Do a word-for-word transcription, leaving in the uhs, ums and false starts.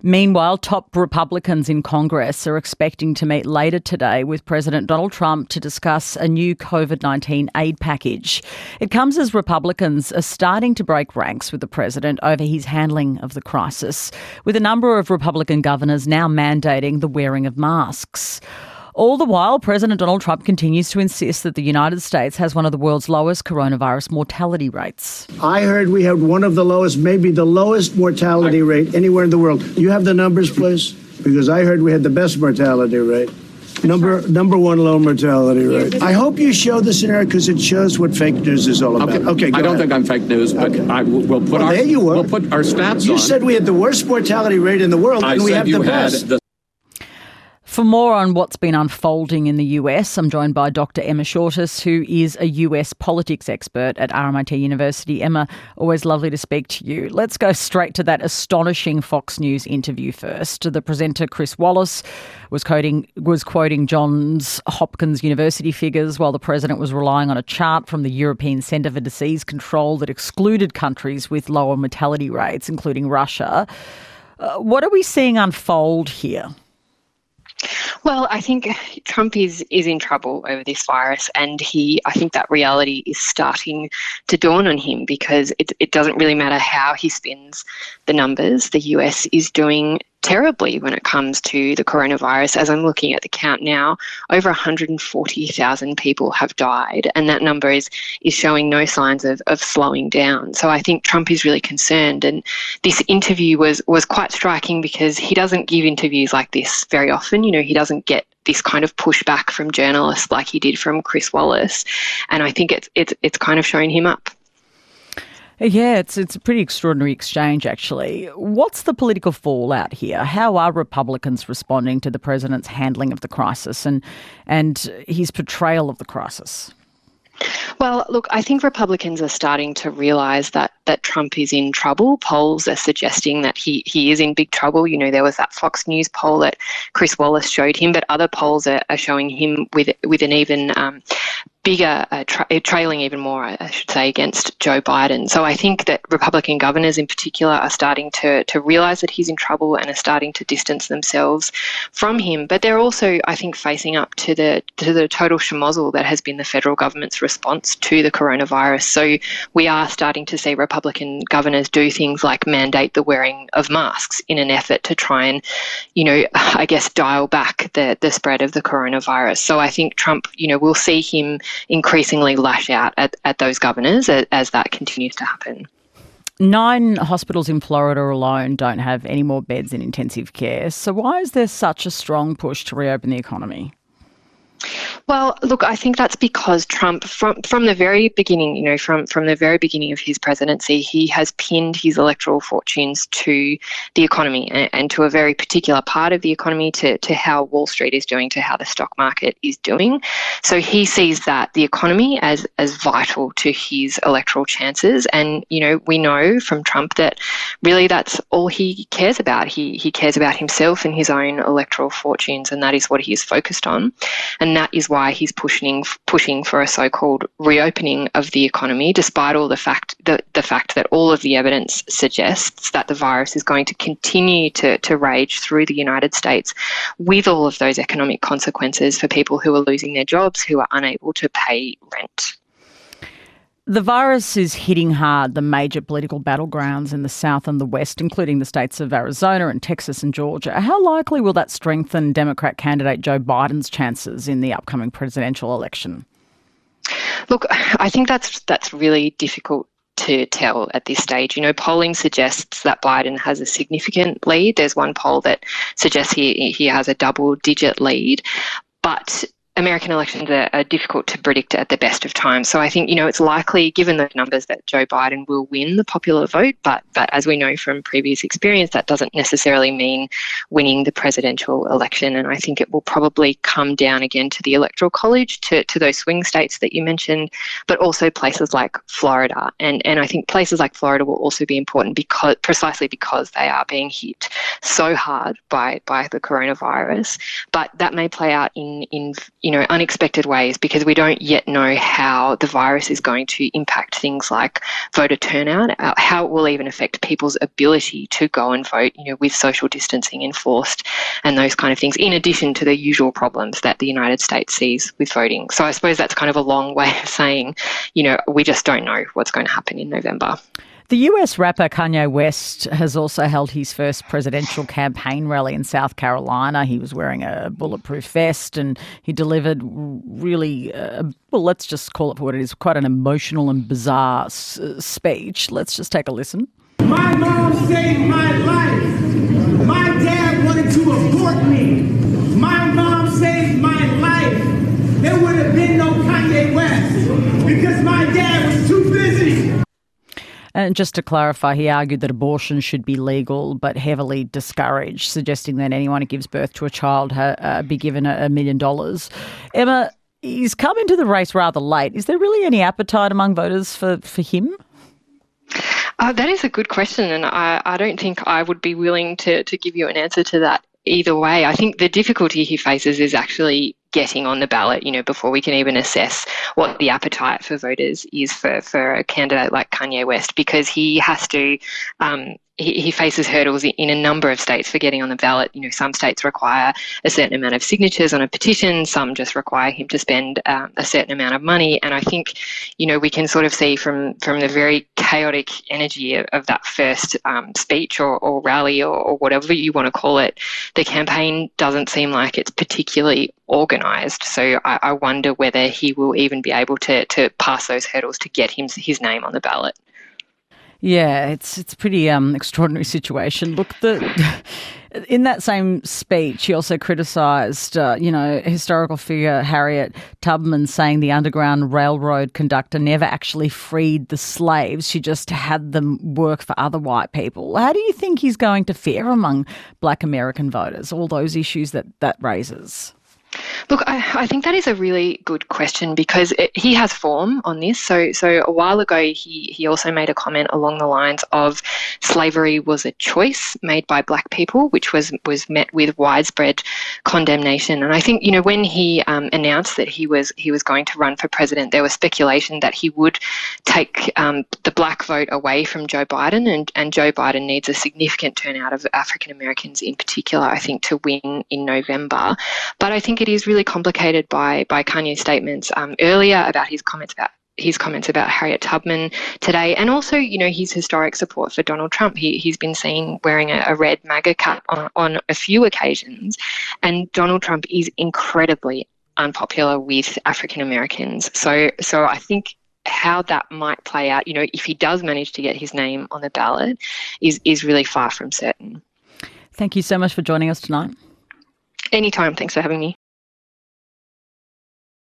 Meanwhile, top Republicans in Congress are expecting to meet later today with President Donald Trump to discuss a new COVID nineteen aid package. It comes as Republicans are starting to break ranks with the president over his handling of the crisis, with a number of Republican governors now mandating the wearing of masks. All the while, President Donald Trump continues to insist that the United States has one of the world's lowest coronavirus mortality rates. I heard we have one of the lowest, maybe the lowest mortality rate anywhere in the world. You have the numbers, please? Because I heard we had the best mortality rate. Number number one low mortality rate. I hope you show the scenario because it shows what fake news is all about. Okay, okay I don't ahead. think I'm fake news, but okay. I will we'll put well, our there you were. We'll put our stats you on. You said we had the worst mortality rate in the world, I and we said have you the had best. The- For more on what's been unfolding in the U S, I'm joined by Doctor Emma Shortis, who is a U S politics expert at R M I T University. Emma, always lovely to speak to you. Let's go straight to that astonishing Fox News interview first. The presenter, Chris Wallace, was quoting, was quoting Johns Hopkins University figures while the president was relying on a chart from the European Centre for Disease Control that excluded countries with lower mortality rates, including Russia. Uh, what are we seeing unfold here? Well, I think Trump is is in trouble over this virus, and he, I think that reality is starting to dawn on him because it, it doesn't really matter how he spins the numbers. The U S is doing terribly when it comes to the coronavirus. As I'm looking at the count now, over one hundred forty thousand people have died, and that number is is showing no signs of, of slowing down. So I think Trump is really concerned, and this interview was was quite striking because he doesn't give interviews like this very often. You know, he doesn't get this kind of pushback from journalists like he did from Chris Wallace, and I think it's it's it's kind of showing him up. Yeah, it's it's a pretty extraordinary exchange, actually. What's the political fallout here? How are Republicans responding to the president's handling of the crisis and and his portrayal of the crisis? Well, look, I think Republicans are starting to realise that that Trump is in trouble. Polls are suggesting that he, he is in big trouble. You know, there was that Fox News poll that Chris Wallace showed him, but other polls are, are showing him with with an even um, bigger, uh, tra- trailing even more, I should say, against Joe Biden. So I think that Republican governors in particular are starting to, to realise that he's in trouble and are starting to distance themselves from him. But they're also, I think, facing up to the to the total schmozzle that has been the federal government's response to the coronavirus. So we are starting to see Republican governors do things like mandate the wearing of masks in an effort to try and, you know, I guess dial back the, the spread of the coronavirus. So I think Trump, you know, we'll see him increasingly lash out at, at those governors as, as that continues to happen. Nine hospitals in Florida alone don't have any more beds in intensive care. So why is there such a strong push to reopen the economy? Well, look, I think that's because Trump, from from the very beginning, you know, from, from the very beginning of his presidency, he has pinned his electoral fortunes to the economy and, and to a very particular part of the economy, to, to how Wall Street is doing, to how the stock market is doing. So he sees that, the economy, as, as vital to his electoral chances. And, you know, we know from Trump that really that's all he cares about. He, he cares about himself and his own electoral fortunes, and that is what he is focused on. And that is why he's pushing pushing for a so-called reopening of the economy, despite all the fact the, the fact that all of the evidence suggests that the virus is going to continue to, to rage through the United States, with all of those economic consequences for people who are losing their jobs, who are unable to pay rent. The virus is hitting hard the major political battlegrounds in the South and the West, including the states of Arizona and Texas and Georgia. How likely will that strengthen Democrat candidate Joe Biden's chances in the upcoming presidential election? Look, I think that's that's really difficult to tell at this stage. You know, polling suggests that Biden has a significant lead. There's one poll that suggests he he has a double-digit lead, but American elections are, are difficult to predict at the best of times. So I think, you know, it's likely, given those numbers, that Joe Biden will win the popular vote. But but as we know from previous experience, that doesn't necessarily mean winning the presidential election. And I think it will probably come down again to the Electoral College, to, to those swing states that you mentioned, but also places like Florida. And, and I think places like Florida will also be important because precisely because they are being hit so hard by, by the coronavirus. But that may play out in, in you know, unexpected ways, because we don't yet know how the virus is going to impact things like voter turnout, uh, how it will even affect people's ability to go and vote, you know, with social distancing enforced and those kind of things, in addition to the usual problems that the United States sees with voting. So I suppose that's kind of a long way of saying, you know, we just don't know what's going to happen in November. The U S rapper Kanye West has also held his first presidential campaign rally in South Carolina. He was wearing a bulletproof vest and he delivered really, uh, well, let's just call it for what it is, quite an emotional and bizarre s- speech. Let's just take a listen. My mom saved my life. My dad wanted to abort me. My mom saved my life. There would have been no Kanye West because my dad was too busy. And just to clarify, he argued that abortion should be legal but heavily discouraged, suggesting that anyone who gives birth to a child ha- uh, be given a, a million dollars. Emma, he's come into the race rather late. Is there really any appetite among voters for, for him? Uh, that is a good question, and I, I don't think I would be willing to, to give you an answer to that either way. I think the difficulty he faces is actually getting on the ballot, you know, before we can even assess what the appetite for voters is for, for a candidate like Kanye West, because he has to, um, he, he faces hurdles in a number of states for getting on the ballot. You know, some states require a certain amount of signatures on a petition, some just require him to spend um, a certain amount of money. And I think, you know, we can sort of see from, from the very chaotic energy of, of that first um, speech or, or rally or, or whatever you want to call it, the campaign doesn't seem like it's particularly organised. So I, I wonder whether he will even be able to to pass those hurdles to get him his name on the ballot. Yeah, it's it's a pretty um, extraordinary situation. Look, the in that same speech, he also criticised, uh, you know, historical figure Harriet Tubman, saying the Underground Railroad conductor never actually freed the slaves. She just had them work for other white people. How do you think he's going to fare among Black American voters, all those issues that that raises? Look, I, I think that is a really good question, because it, he has form on this. So so a while ago, he, he also made a comment along the lines of slavery was a choice made by Black people, which was, was met with widespread condemnation. And I think, you know, when he um, announced that he was he was going to run for president, there was speculation that he would take um, the Black vote away from Joe Biden, and, and Joe Biden needs a significant turnout of African Americans in particular, I think, to win in November. But I think it is really complicated by by Kanye's statements um, earlier about his comments about his comments about Harriet Tubman today, and also, you know, his historic support for Donald Trump. He he's been seen wearing a, a red MAGA cap on, on a few occasions, and Donald Trump is incredibly unpopular with African Americans. So so I think how that might play out, you know, if he does manage to get his name on the ballot, is is really far from certain. Thank you so much for joining us tonight. Anytime. Thanks for having me.